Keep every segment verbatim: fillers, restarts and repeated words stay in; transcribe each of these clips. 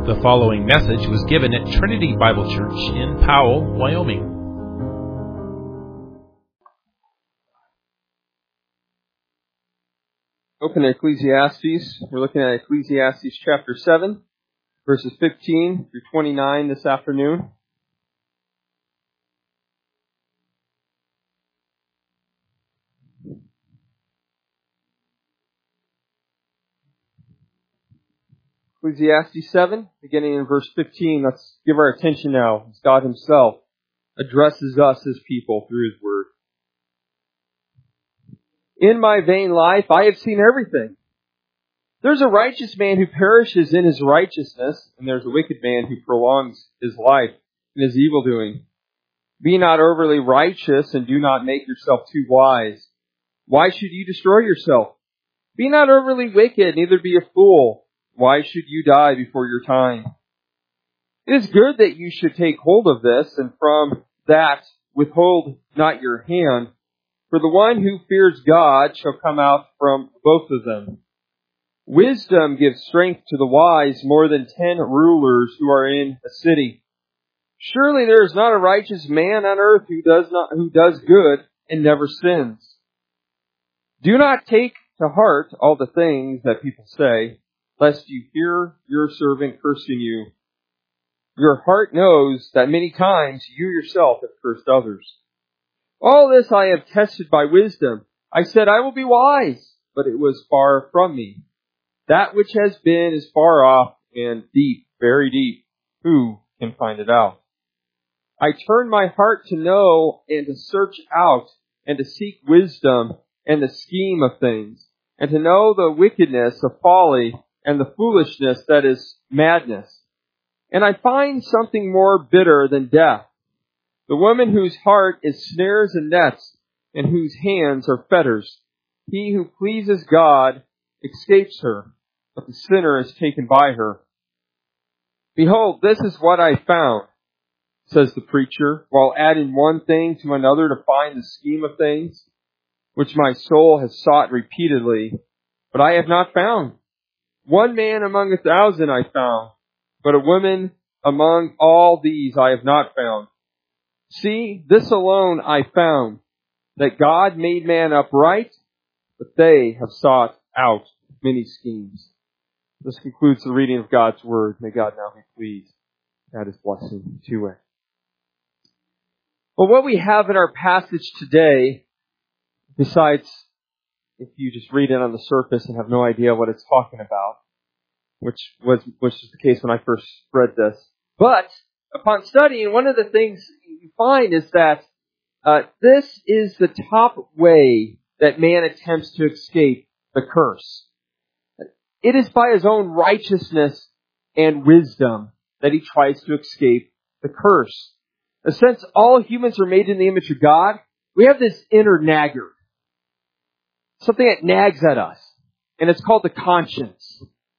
The following message was given at Trinity Bible Church in Powell, Wyoming. Open to Ecclesiastes. We're looking at Ecclesiastes chapter seven, verses fifteen through twenty-nine this afternoon. Ecclesiastes seven, beginning in verse fifteen. Let's give our attention now as God Himself addresses us as people through His Word. In my vain life I have seen everything. There's a righteous man who perishes in his righteousness, and there's a wicked man who prolongs his life in his evildoing. Be not overly righteous, and do not make yourself too wise. Why should you destroy yourself? Be not overly wicked, neither be a fool. Why should you die before your time? It is good that you should take hold of this, and from that withhold not your hand. For the one who fears God shall come out from both of them. Wisdom gives strength to the wise more than ten rulers who are in a city. Surely there is not a righteous man on earth who does not who does good and never sins. Do not take to heart all the things that people say, lest you hear your servant cursing you. Your heart knows that many times you yourself have cursed others. All this I have tested by wisdom. I said, I will be wise, but it was far from me. That which has been is far off and deep, very deep. Who can find it out? I turned my heart to know and to search out and to seek wisdom and the scheme of things, and to know the wickedness of folly and the foolishness that is madness. And I find something more bitter than death. The woman whose heart is snares and nets, and whose hands are fetters. He who pleases God escapes her, but the sinner is taken by her. Behold, this is what I found, says the preacher, while adding one thing to another to find the scheme of things, which my soul has sought repeatedly, but I have not found. One man among a thousand I found, but a woman among all these I have not found. See, this alone I found, that God made man upright, but they have sought out many schemes. This concludes the reading of God's Word. May God now be pleased to add His blessing to it. Well, what we have in our passage today, besides if you just read it on the surface and have no idea what it's talking about, which was which was the case when I first read this. But upon studying, one of the things you find is that uh, this is the top way that man attempts to escape the curse. It is by his own righteousness and wisdom that he tries to escape the curse. Since all humans are made in the image of God, we have this inner nagger. Something that nags at us. And it's called the conscience.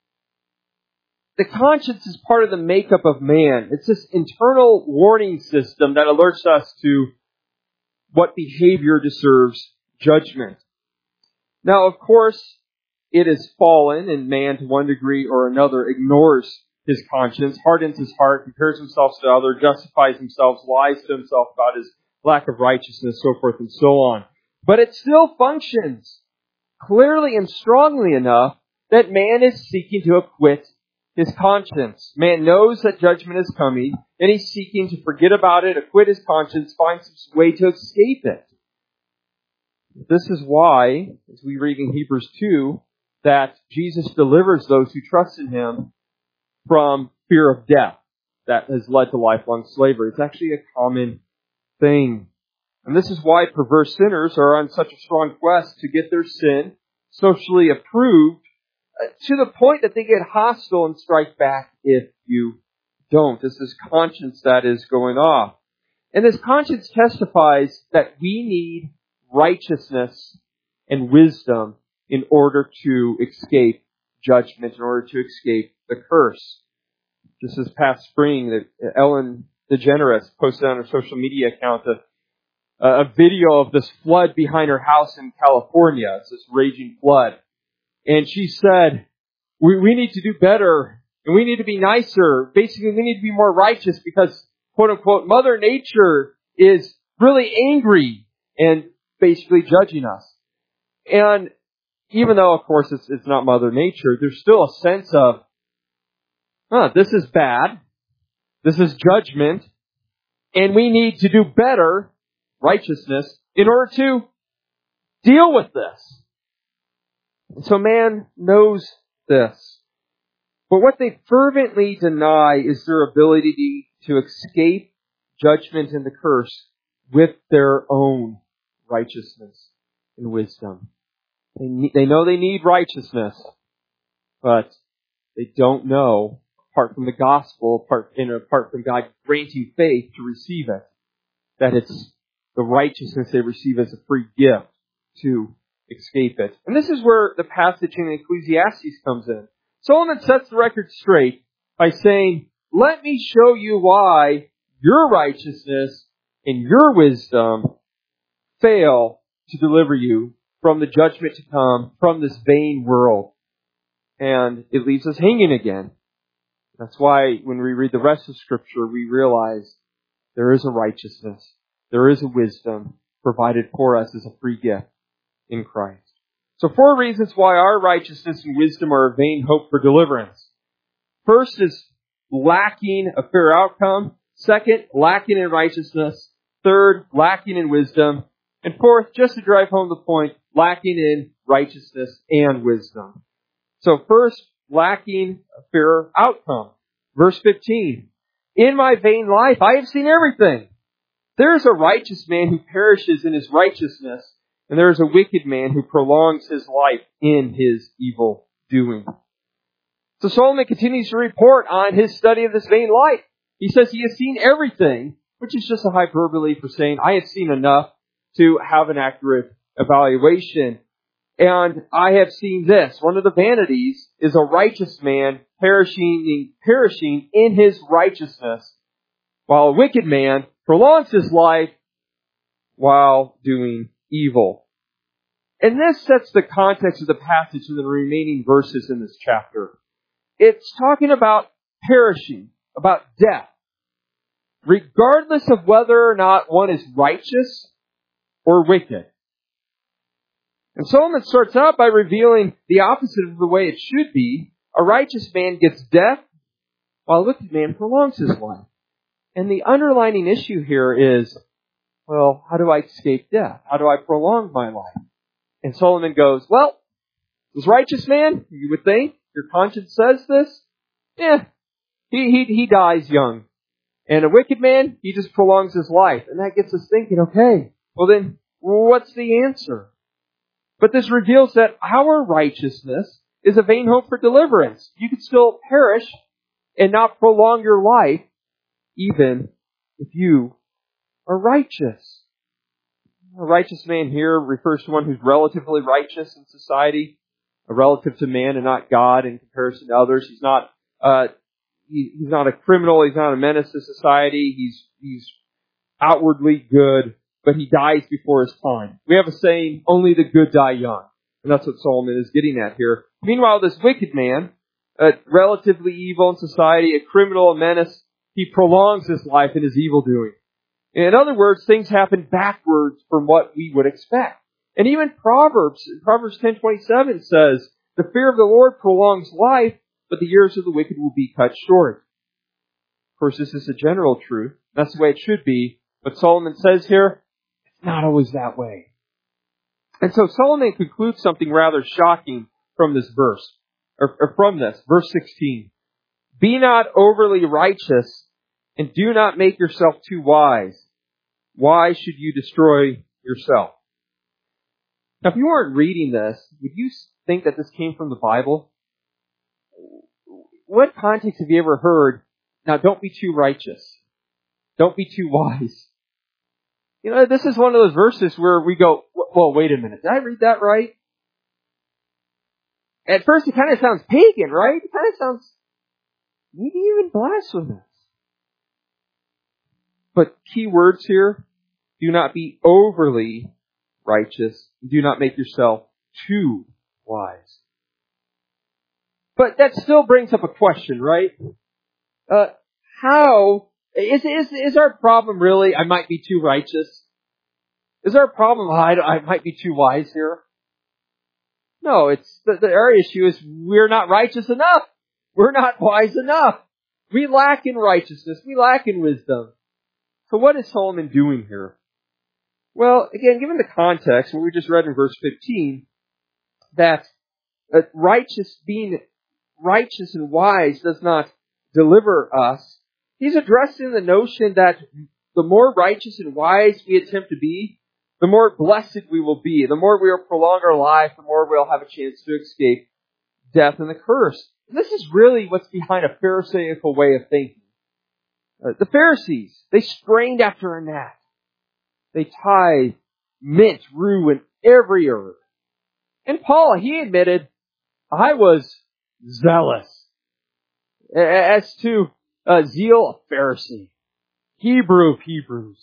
The conscience is part of the makeup of man. It's this internal warning system that alerts us to what behavior deserves judgment. Now, of course, it is fallen, and man, to one degree or another, ignores his conscience, hardens his heart, compares himself to others, justifies himself, lies to himself about his lack of righteousness, so forth and so on. But it still functions clearly and strongly enough that man is seeking to acquit his conscience. Man knows that judgment is coming, and he's seeking to forget about it, acquit his conscience, find some way to escape it. This is why, as we read in Hebrews two, that Jesus delivers those who trust in Him from fear of death that has led to lifelong slavery. It's actually a common thing. And this is why perverse sinners are on such a strong quest to get their sin socially approved, to the point that they get hostile and strike back if you don't. This is conscience that is going off. And this conscience testifies that we need righteousness and wisdom in order to escape judgment, in order to escape the curse. Just this past spring, that Ellen DeGeneres posted on her social media account a, a video of this flood behind her house in California. It's this raging flood. And she said, we, we need to do better and we need to be nicer. Basically, we need to be more righteous because, quote unquote, Mother Nature is really angry and basically judging us. And even though, of course, it's, it's not Mother Nature, there's still a sense of, huh, this is bad. This is judgment. And we need to do better, righteousness, in order to deal with this. And so man knows this. But what they fervently deny is their ability to escape judgment and the curse with their own righteousness and wisdom. They need, they know they need righteousness, but they don't know, apart from the gospel, apart, and apart from God granting faith to receive it, that it's the righteousness they receive as a free gift to escape it. And this is where the passage in Ecclesiastes comes in. Solomon sets the record straight by saying, let me show you why your righteousness and your wisdom fail to deliver you from the judgment to come, from this vain world. And it leaves us hanging again. That's why when we read the rest of Scripture, we realize there is a righteousness, there is a wisdom provided for us as a free gift in Christ. So four reasons why our righteousness and wisdom are a vain hope for deliverance. First is lacking a fair outcome. Second, lacking in righteousness. Third, lacking in wisdom. And fourth, just to drive home the point, lacking in righteousness and wisdom. So first, lacking a fair outcome. Verse fifteen, in my vain life I have seen everything. There is a righteous man who perishes in his righteousness, and there is a wicked man who prolongs his life in his evil doing. So Solomon continues to report on his study of this vain life. He says he has seen everything, which is just a hyperbole for saying, I have seen enough to have an accurate evaluation. And I have seen this. One of the vanities is a righteous man perishing, perishing in his righteousness, while a wicked man prolongs his life while doing evil. And this sets the context of the passage in the remaining verses in this chapter. It's talking about perishing, about death, regardless of whether or not one is righteous or wicked. And Solomon starts out by revealing the opposite of the way it should be. A righteous man gets death, while a wicked man prolongs his life. And the underlining issue here is, well, how do I escape death? How do I prolong my life? And Solomon goes, well, this righteous man, you would think, your conscience says this, yeah, he, he, he dies young. And a wicked man, he just prolongs his life. And that gets us thinking, okay, well then, what's the answer? But this reveals that our righteousness is a vain hope for deliverance. You could still perish and not prolong your life, even if you are righteous. A righteous man here refers to one who's relatively righteous in society, a relative to man and not God in comparison to others. He's not, uh, he, he's not a criminal. He's not a menace to society. He's, he's outwardly good, but he dies before his time. We have a saying, only the good die young. And that's what Solomon is getting at here. Meanwhile, this wicked man, uh, relatively evil in society, a criminal, a menace, he prolongs his life in his evil doing. In other words, things happen backwards from what we would expect. And even Proverbs, Proverbs ten twenty-seven says, the fear of the Lord prolongs life, but the years of the wicked will be cut short. Of course, this is a general truth. That's the way it should be. But Solomon says here, it's not always that way. And so Solomon concludes something rather shocking from this verse, or, or from this, verse sixteen. Be not overly righteous, and do not make yourself too wise. Why should you destroy yourself? Now, if you weren't reading this, would you think that this came from the Bible? What context have you ever heard, now don't be too righteous. Don't be too wise. You know, this is one of those verses where we go, well, wait a minute, did I read that right? At first it kind of sounds pagan, right? It kind of sounds maybe even blasphemous. But key words here, do not be overly righteous. Do not make yourself too wise. But that still brings up a question, right? Uh, how, is, is, is our problem really, I might be too righteous? Is our problem, I, I might be too wise here? No, it's, the, the our issue is we're not righteous enough. We're not wise enough. We lack in righteousness. We lack in wisdom. So what is Solomon doing here? Well, again, given the context, what we just read in verse fifteen, that uh, righteous, being righteous and wise does not deliver us, he's addressing the notion that the more righteous and wise we attempt to be, the more blessed we will be. The more we will prolong our life, the more we'll have a chance to escape death and the curse. This is really what's behind a Pharisaical way of thinking. Uh, the Pharisees, they strained after a gnat. They tithe mint, rue, and every herb. And Paul, he admitted, I was zealous. As to uh, zeal, a Pharisee. Hebrew of Hebrews.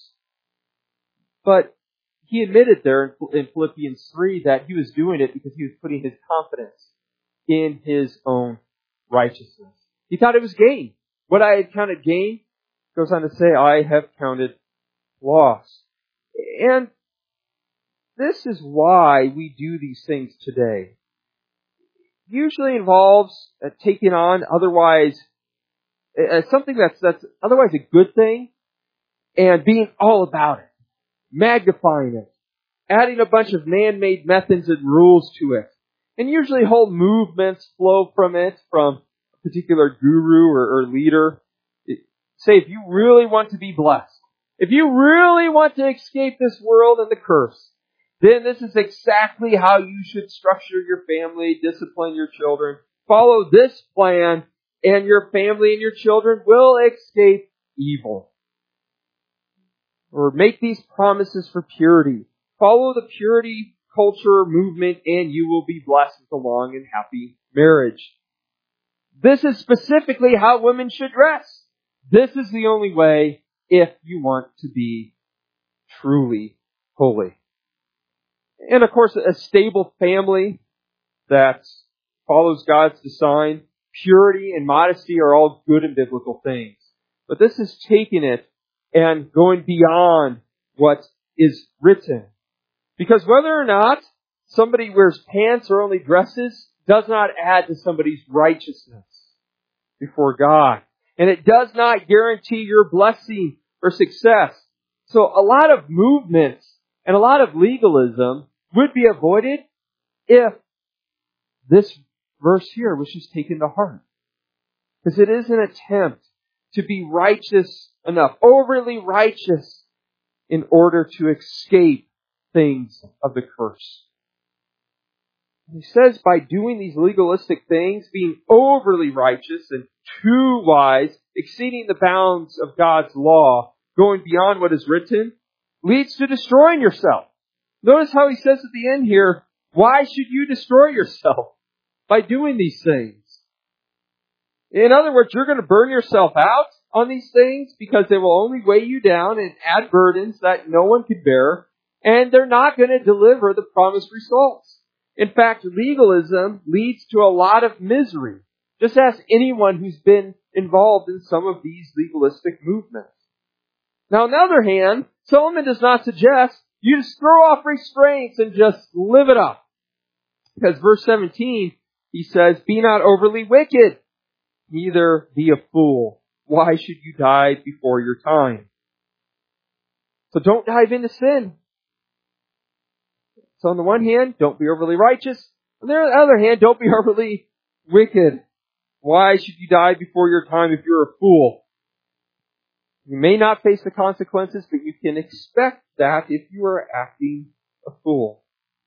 But he admitted there in Philippians three that he was doing it because he was putting his confidence in his own righteousness. He thought it was gain. What I had counted gain, goes on to say, I have counted loss. And this is why we do these things today. Usually involves uh, taking on otherwise uh, something that's that's otherwise a good thing and being all about it, magnifying it, adding a bunch of man-made methods and rules to it. And usually whole movements flow from it, from a particular guru or, or leader. It, say, if you really want to be blessed, if you really want to escape this world and the curse, then this is exactly how you should structure your family, discipline your children. Follow this plan, and your family and your children will escape evil. Or make these promises for purity. Follow the purity culture movement, and you will be blessed with a long and happy marriage. This is specifically how women should dress. This is the only way if you want to be truly holy. And of course, a stable family that follows God's design, purity and modesty are all good and biblical things. But this is taking it and going beyond what is written. Because whether or not somebody wears pants or only dresses does not add to somebody's righteousness before God. And it does not guarantee your blessing or success. So a lot of movements and a lot of legalism would be avoided if this verse here was just taken to heart. Because it is an attempt to be righteous enough, overly righteous, in order to escape things of the curse. He says by doing these legalistic things, being overly righteous and too wise, exceeding the bounds of God's law, going beyond what is written, leads to destroying yourself. Notice how he says at the end here, why should you destroy yourself by doing these things? In other words, you're going to burn yourself out on these things because they will only weigh you down and add burdens that no one could bear, and they're not going to deliver the promised results. In fact, legalism leads to a lot of misery. Just ask anyone who's been involved in some of these legalistic movements. Now, on the other hand, Solomon does not suggest you just throw off restraints and just live it up. Because verse seventeen, he says, be not overly wicked, neither be a fool. Why should you die before your time? So don't dive into sin. So on the one hand, don't be overly righteous. On the other hand, don't be overly wicked. Why should you die before your time if you're a fool? You may not face the consequences, but you can expect that if you are acting a fool.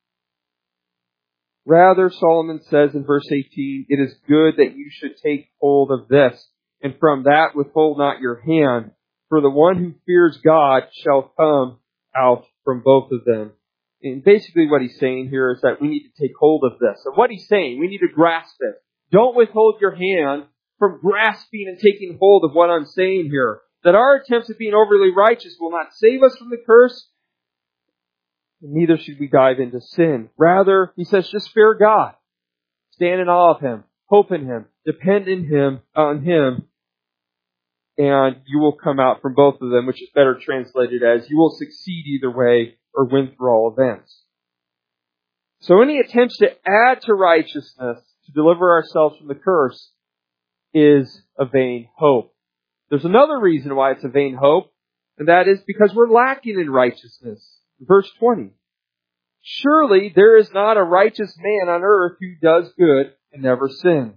Rather, Solomon says in verse eighteen, it is good that you should take hold of this, and from that withhold not your hand, for the one who fears God shall come out from both of them. And basically what he's saying here is that we need to take hold of this. And what he's saying, we need to grasp it. Don't withhold your hand from grasping and taking hold of what I'm saying here. That our attempts at being overly righteous will not save us from the curse, and neither should we dive into sin. Rather, he says, just fear God. Stand in awe of Him. hope in Him, depend in Him, on Him, and you will come out from both of them, which is better translated as you will succeed either way or win through all events. So any attempts to add to righteousness to deliver ourselves from the curse is a vain hope. There's another reason why it's a vain hope, and that is because we're lacking in righteousness. Verse twenty. Surely there is not a righteous man on earth who does good and never sin.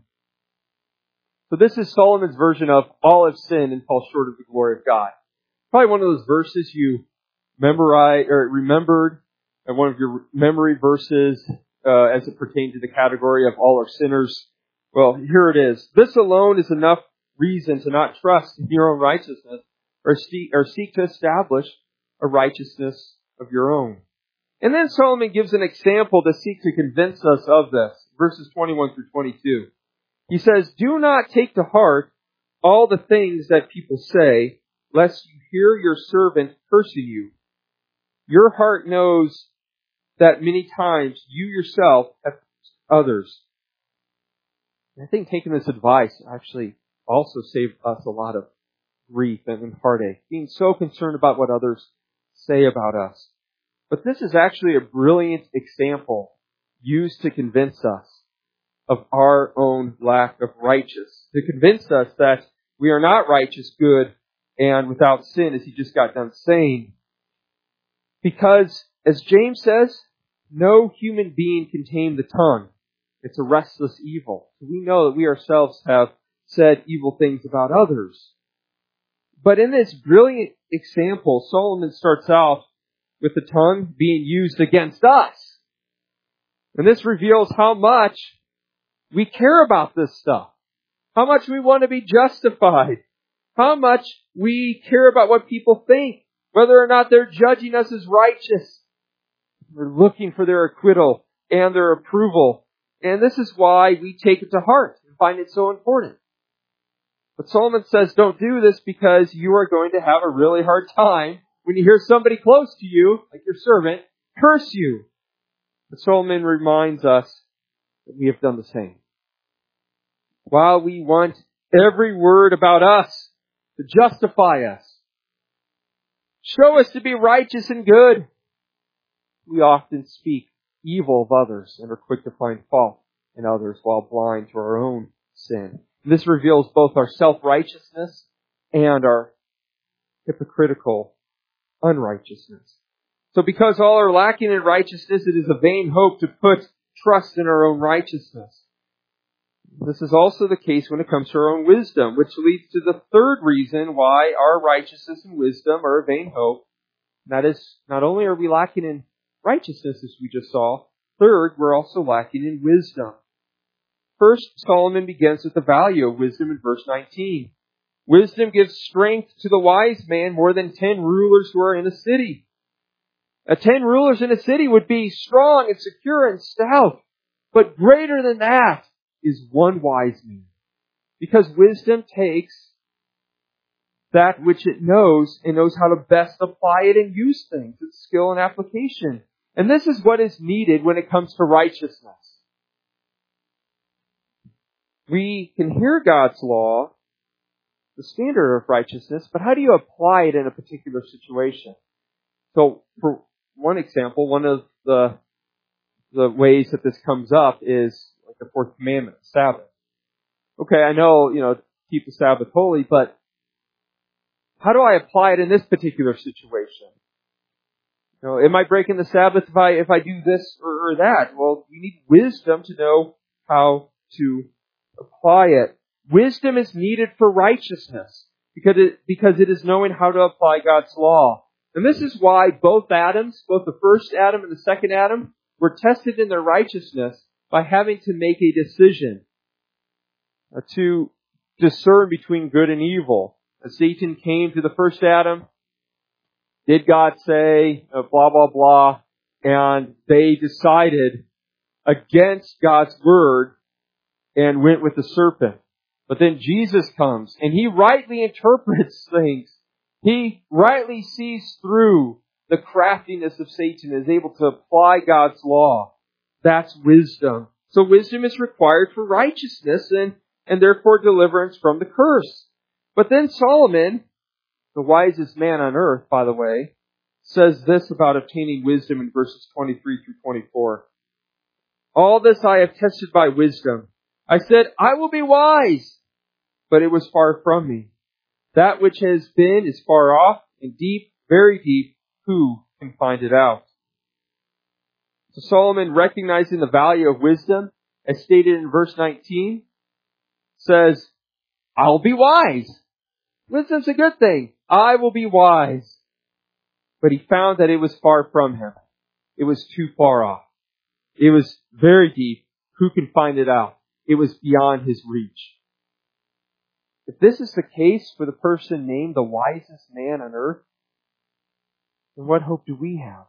So this is Solomon's version of all have sinned and fall short of the glory of God. Probably one of those verses you memorized or remembered, and one of your memory verses uh, as it pertains to the category of all are sinners. Well, here it is. This alone is enough reason to not trust in your own righteousness or seek, or seek to establish a righteousness of your own. And then Solomon gives an example to seek to convince us of this. Verses twenty-one through twenty-two. He says, do not take to heart all the things that people say, lest you hear your servant cursing you. Your heart knows that many times you yourself have cursed others. I think taking this advice actually also saved us a lot of grief and heartache, being so concerned about what others say about us. But this is actually a brilliant example used to convince us of our own lack of righteousness, to convince us that we are not righteous, good, and without sin, as he just got done saying. Because, as James says, no human being can tame the tongue. It's a restless evil. We know that we ourselves have said evil things about others. But in this brilliant example, Solomon starts out with the tongue being used against us. And this reveals how much we care about this stuff. How much we want to be justified. How much we care about what people think. Whether or not they're judging us as righteous. We're looking for their acquittal and their approval. And this is why we take it to heart and find it so important. But Solomon says don't do this because you are going to have a really hard time when you hear somebody close to you, like your servant, curse you. But Solomon reminds us that we have done the same. While we want every word about us to justify us, show us to be righteous and good, we often speak evil of others and are quick to find fault in others while blind to our own sin. And this reveals both our self-righteousness and our hypocritical unrighteousness. So because all are lacking in righteousness, it is a vain hope to put trust in our own righteousness. This is also the case when it comes to our own wisdom, which leads to the third reason why our righteousness and wisdom are a vain hope. And that is, not only are we lacking in righteousness, as we just saw, third, we're also lacking in wisdom. First, Solomon begins with the value of wisdom in verse nineteen. Wisdom gives strength to the wise man more than ten rulers who are in a city. A ten rulers in a city would be strong and secure and stout. But greater than that is one wise man. Because wisdom takes that which it knows and knows how to best apply it and use things. It's skill and application. And this is what is needed when it comes to righteousness. We can hear God's law, the standard of righteousness, but how do you apply it in a particular situation? So, for one example, one of the the ways that this comes up is like the fourth commandment, Sabbath. Okay, I know, you know, keep the Sabbath holy, but how do I apply it in this particular situation? You know, am I breaking the Sabbath if I if I do this or, or that? Well, you need wisdom to know how to apply it. Wisdom is needed for righteousness because it because it is knowing how to apply God's law. And this is why both Adams, both the first Adam and the second Adam, were tested in their righteousness by having to make a decision uh, to discern between good and evil. As Satan came to the first Adam, did God say uh, blah, blah, blah, and they decided against God's word and went with the serpent. But then Jesus comes and He rightly interprets things. He rightly sees through the craftiness of Satan and is able to apply God's law. That's wisdom. So wisdom is required for righteousness and, and therefore deliverance from the curse. But then Solomon, the wisest man on earth, by the way, says this about obtaining wisdom in verses twenty-three through twenty-four. All this I have tested by wisdom. I said, I will be wise, but it was far from me. That which has been is far off and deep, very deep. Who can find it out? So Solomon, recognizing the value of wisdom, as stated in verse nineteen, says, I'll be wise. Wisdom's a good thing. I will be wise. But he found that it was far from him. It was too far off. It was very deep. Who can find it out? It was beyond his reach. If this is the case for the person named the wisest man on earth, then what hope do we have?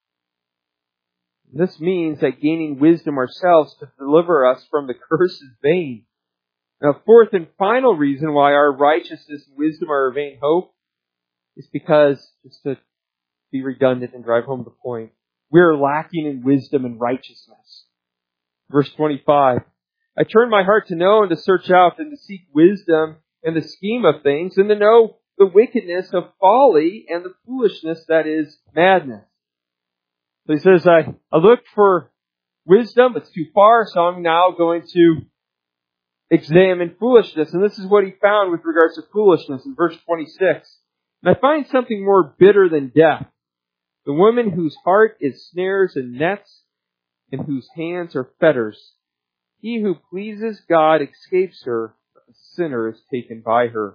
This means that gaining wisdom ourselves to deliver us from the curse is vain. Now, fourth and final reason why our righteousness and wisdom are a vain hope is because, just to be redundant and drive home the point, we are lacking in wisdom and righteousness. Verse twenty-five, I turned my heart to know and to search out and to seek wisdom and the scheme of things and to know the wickedness of folly and the foolishness that is madness. So he says, I, I looked for wisdom, but it's too far, so I'm now going to examine foolishness. And this is what he found with regards to foolishness in verse twenty-six. And I find something more bitter than death. The woman whose heart is snares and nets, and whose hands are fetters. He who pleases God escapes her, but the sinner is taken by her.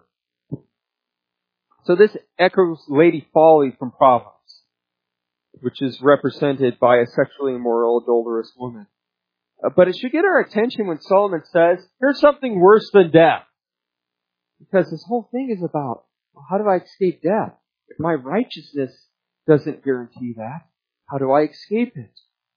So this echoes Lady Folly from Proverbs, which is represented by a sexually immoral, adulterous woman. Uh, but it should get our attention when Solomon says, here's something worse than death. Because this whole thing is about, well, how do I escape death? If my righteousness doesn't guarantee that, how do I escape it?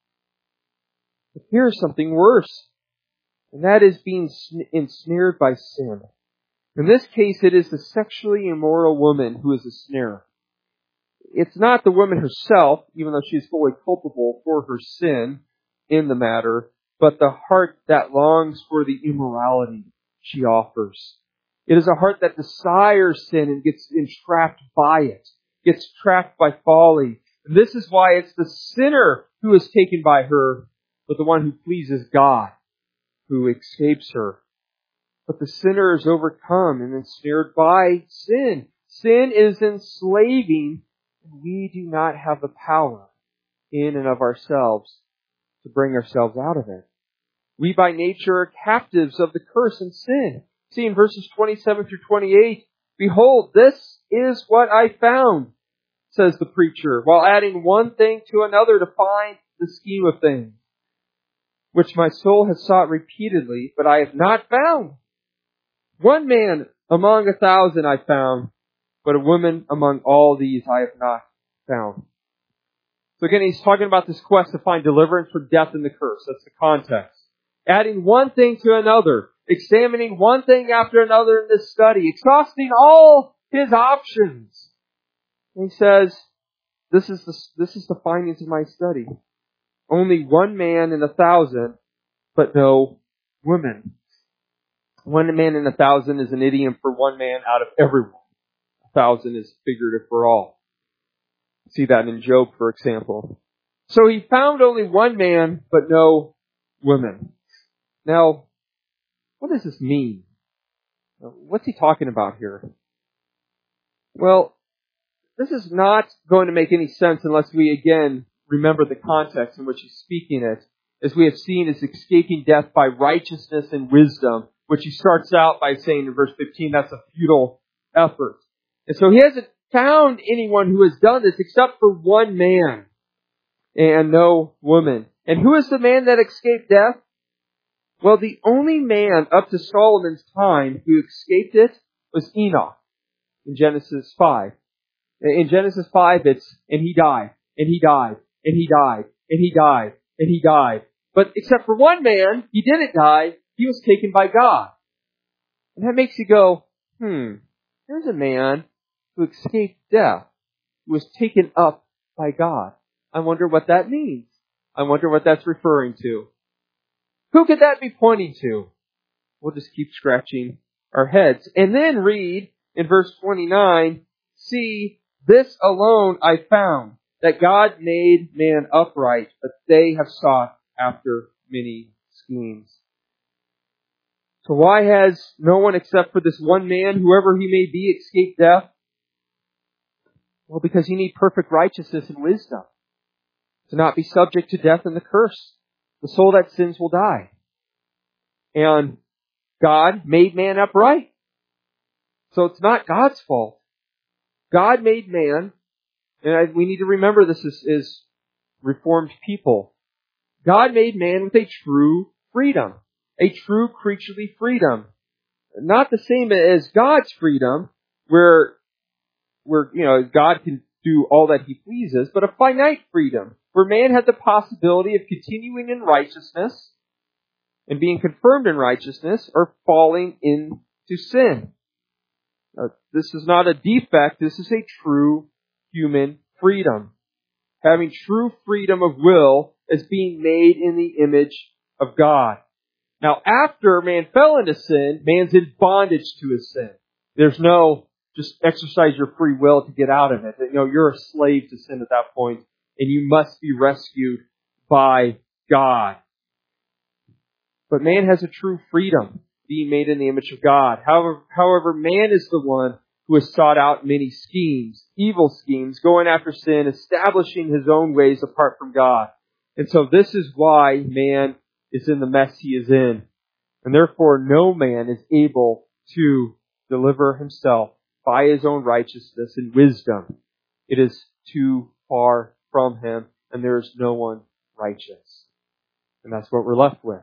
But here's something worse, and that is being ensnared by sin. In this case, it is the sexually immoral woman who is a snare. It's not the woman herself, even though she is fully culpable for her sin in the matter, but the heart that longs for the immorality she offers. It is a heart that desires sin and gets entrapped by it, gets trapped by folly. And this is why it's the sinner who is taken by her, but the one who pleases God who escapes her. But the sinner is overcome and ensnared by sin. Sin is enslaving, and we do not have the power in and of ourselves to bring ourselves out of it. We by nature are captives of the curse and sin. See in verses twenty-seven through twenty-eight, behold, this is what I found, says the preacher, while adding one thing to another to find the scheme of things, which my soul has sought repeatedly, but I have not found. One man among a thousand I found, but a woman among all these I have not found. So again, he's talking about this quest to find deliverance from death and the curse. That's the context. Adding one thing to another, examining one thing after another in this study, exhausting all his options. And he says, this is the, this is the findings of my study. Only one man in a thousand, but no woman. One man in a thousand is an idiom for one man out of everyone. A thousand is figurative for all. See that in Job, for example. So he found only one man, but no woman. Now, what does this mean? What's he talking about here? Well, this is not going to make any sense unless we again remember the context in which he's speaking it. As we have seen, is escaping death by righteousness and wisdom, which he starts out by saying in verse fifteen, that's a futile effort. And so he hasn't found anyone who has done this except for one man and no woman. And who is the man that escaped death? Well, the only man up to Solomon's time who escaped it was Enoch in Genesis five. In Genesis five, it's, and he died, and he died, and he died, and he died, and he died. But except for one man, he didn't die. He was taken by God. And that makes you go, hmm, there's a man who escaped death, who was taken up by God. I wonder what that means. I wonder what that's referring to. Who could that be pointing to? We'll just keep scratching our heads. And then read in verse twenty-nine, see, this alone I found, that God made man upright, but they have sought after many schemes. So why has no one except for this one man, whoever he may be, escaped death? Well, because you need perfect righteousness and wisdom to not be subject to death and the curse. The soul that sins will die. And God made man upright. So it's not God's fault. God made man, and I, we need to remember this as, as Reformed people. God made man with a true freedom. A true creaturely freedom. Not the same as God's freedom, where, where, you know, God can do all that He pleases, but a finite freedom, where man had the possibility of continuing in righteousness and being confirmed in righteousness or falling into sin. Uh, this is not a defect, this is a true human freedom. Having true freedom of will as being made in the image of God. Now, after man fell into sin, man's in bondage to his sin. There's no just exercise your free will to get out of it. You know, you're a slave to sin at that point, and you must be rescued by God. But man has a true freedom, being made in the image of God. However, however, man is the one who has sought out many schemes, evil schemes, going after sin, establishing his own ways apart from God. And so this is why man is in the mess he is in. And therefore no man is able to deliver himself by his own righteousness and wisdom. It is too far from him, and there is no one righteous. And that's what we're left with.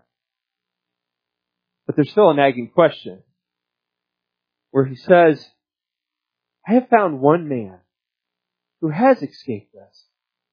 But there's still a nagging question, where he says, I have found one man who has escaped this.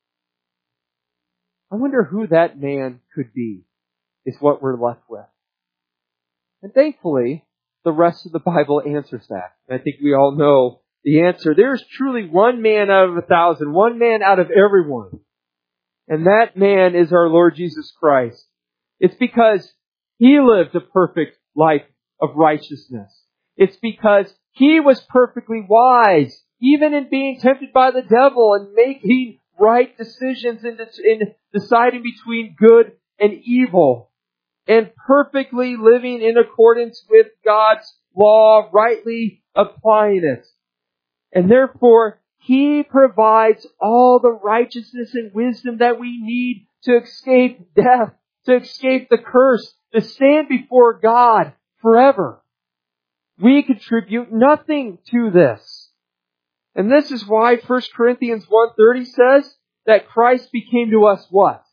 I wonder who that man could be, is what we're left with. And thankfully, the rest of the Bible answers that. And I think we all know the answer. There is truly one man out of a thousand, one man out of everyone. And that man is our Lord Jesus Christ. It's because He lived a perfect life of righteousness. It's because He was perfectly wise, even in being tempted by the devil and making right decisions in, in deciding between good and evil, and perfectly living in accordance with God's law, rightly applying it. And therefore, He provides all the righteousness and wisdom that we need to escape death, to escape the curse, to stand before God forever. We contribute nothing to this. And this is why First Corinthians one thirty says that Christ became to us what?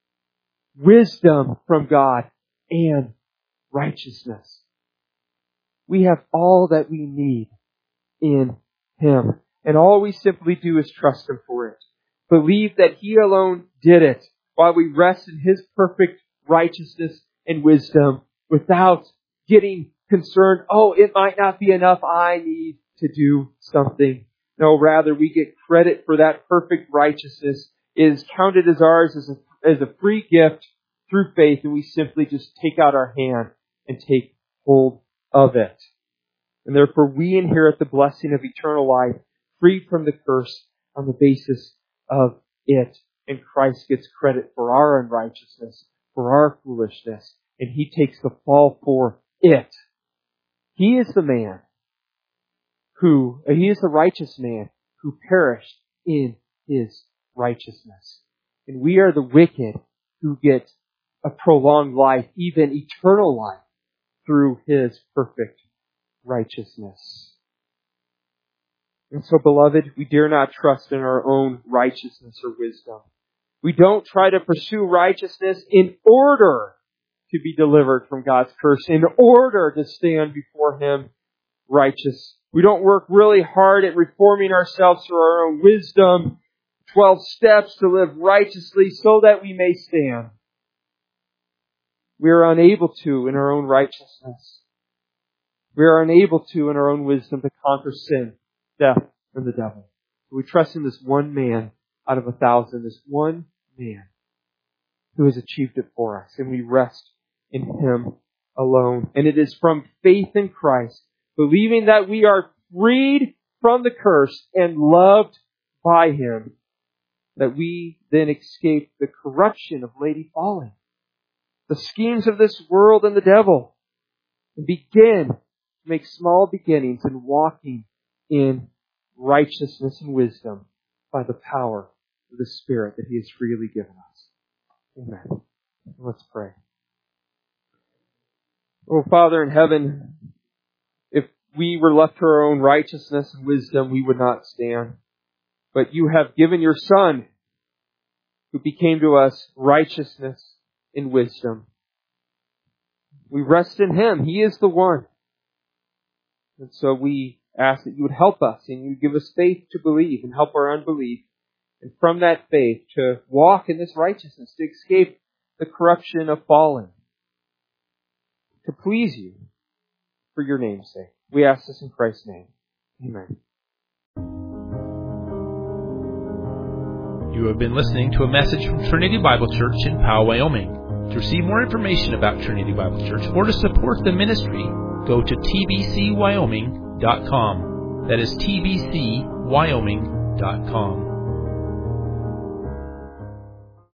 Wisdom from God and righteousness. We have all that we need in Him. And all we simply do is trust Him for it. Believe that He alone did it, while we rest in His perfect righteousness and wisdom without getting concerned, oh, it might not be enough, I need to do something. No, rather we get credit for that perfect righteousness. It is counted as ours as a, as a free gift through faith, and we simply just take out our hand and take hold of it. And therefore we inherit the blessing of eternal life, free from the curse on the basis of it. And Christ gets credit for our unrighteousness, for our foolishness, and He takes the fall for it. He is the man who, He is the righteous man who perished in His righteousness. And we are the wicked who get a prolonged life, even eternal life, through His perfect righteousness. And so, beloved, we dare not trust in our own righteousness or wisdom. We don't try to pursue righteousness in order to be delivered from God's curse, in order to stand before Him righteous. We don't work really hard at reforming ourselves through our own wisdom, twelve steps to live righteously so that we may stand. We are unable to in our own righteousness. We are unable to in our own wisdom to conquer sin, death, and the devil. We trust in this one man out of a thousand, this one man who has achieved it for us, and we rest in Him alone. And it is from faith in Christ, believing that we are freed from the curse and loved by Him, that we then escape the corruption of Lady Falling, the schemes of this world and the devil, and begin to make small beginnings in walking in righteousness and wisdom by the power of the Spirit that He has freely given us. Amen. Let's pray. Oh, Father in heaven, if we were left to our own righteousness and wisdom, we would not stand. But You have given Your Son, who became to us righteousness and wisdom. We rest in Him. He is the one. And so we ask that You would help us and You would give us faith to believe and help our unbelief. And from that faith to walk in this righteousness, to escape the corruption of falling, to please You for Your name's sake. We ask this in Christ's name. Amen. You have been listening to a message from Trinity Bible Church in Powell, Wyoming. To receive more information about Trinity Bible Church or to support the ministry, go to t b c wyoming dot com. That is t b c wyoming dot com.